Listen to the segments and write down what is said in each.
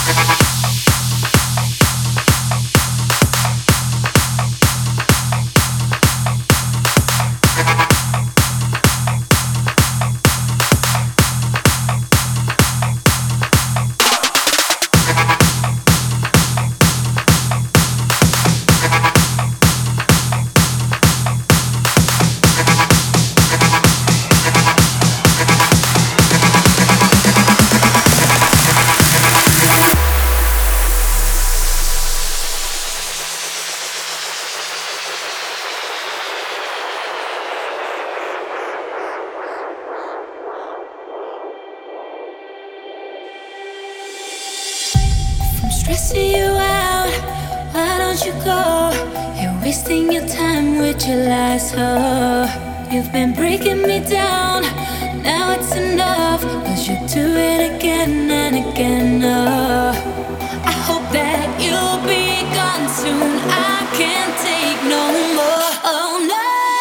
I'm stressing you out. Why don't you go? You're wasting your time with your lies. Oh, you've been breaking me down. Now it's enough. 'Cause you do it again and again. Oh, I hope that you'll be gone soon. I can't take no more. Oh no.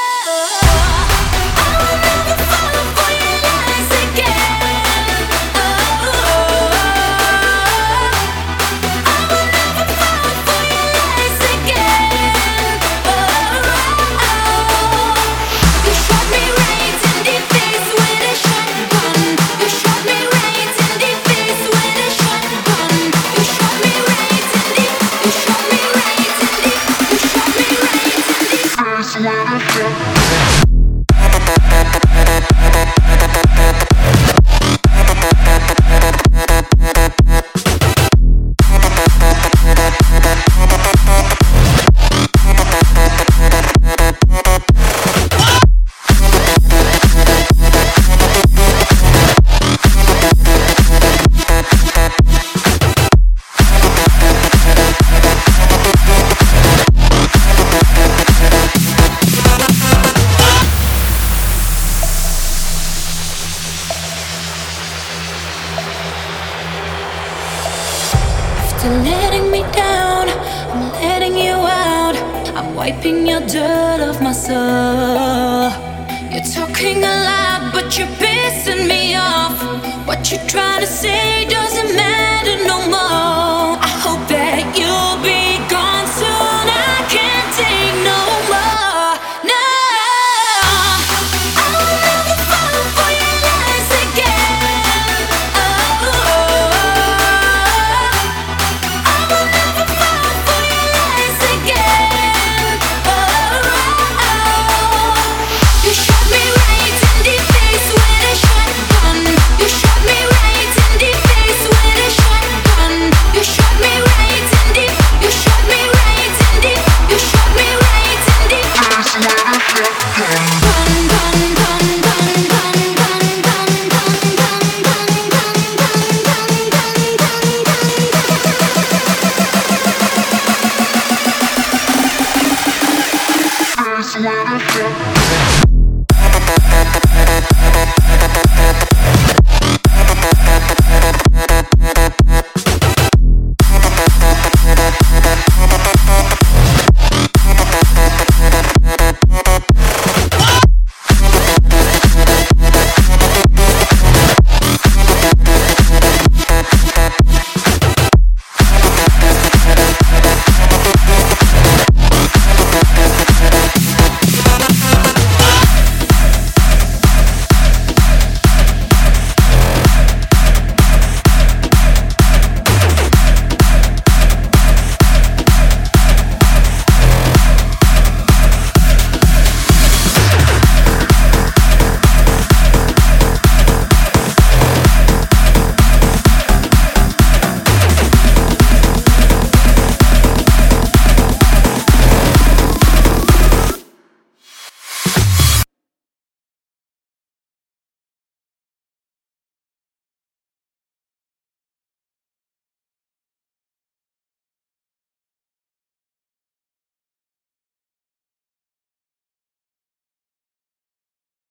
After letting me down, I'm letting you out. I'm wiping your dirt off my soul. You're talking a lot, but you're pissing me off. What you're trying to say doesn't matter.